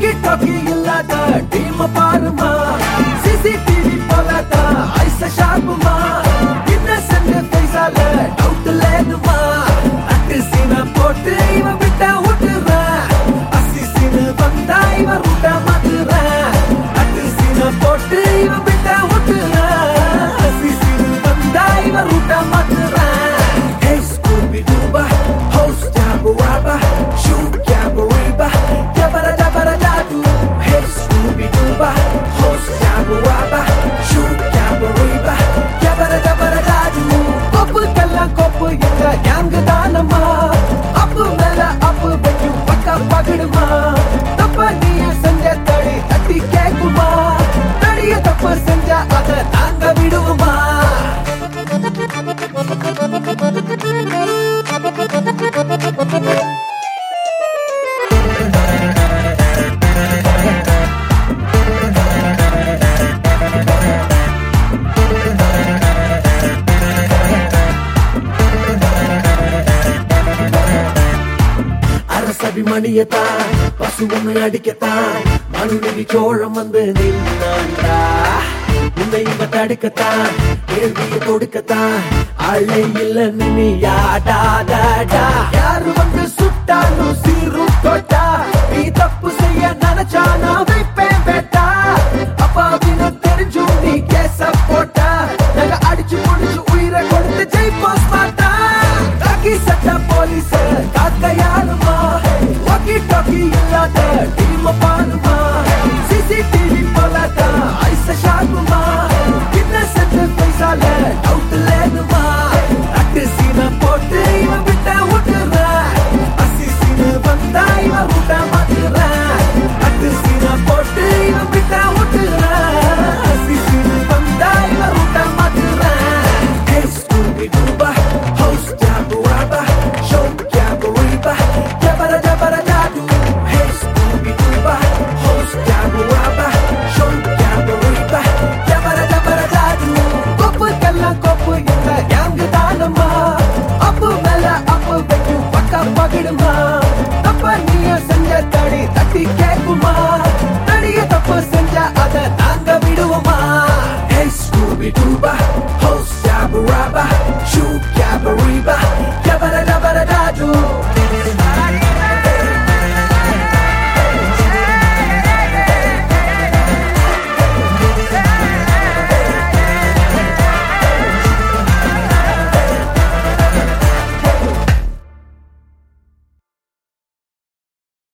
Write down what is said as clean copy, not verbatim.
walkie talkie இல்லாத team பாருமா CCTV போலாத ஐச ஷார்ப்புமா இன்னசென்ட் ஃபேஸால டவுட் இல்லனுமா அட்டு சீன போட்டு இவன் விட்டா விட்டுறான் அசிசின்னு வந்தா இவன் ரூட்டா மாத்துறான் அட்டு சீன போட்டு இவன் விட்டா விட்டுறான் அசிசின்னு வந்தா இவன் ரூட்டா மாத்துறான் Hey Scooby Dooba host Jabba Wabba shoot Jabba Reba Jabba Jabba Jadu Hey Scooby Dooba host Jabba Wabba shoot Jabba Reba Jabba Jabba Jadu Koppu kalla koppu enga gang daanama appu mela appu vekkyu pakka pagiduma tappa niye senja tadi atti kekuma tadiya tappa senja adha tanga viduvuma அரசபிமணியத்தான் பசு ஒண்ணு அடிக்கத்தான் மனுநீதி சோழம் வந்து நின்னாண்டா உன்னை இவ தடுக்கத்தான் கேள்வியை தொடுக்கத்தான் அழை இல்ல நீ யாடாடா யாரு வந்து சுட்டாலும் சீரு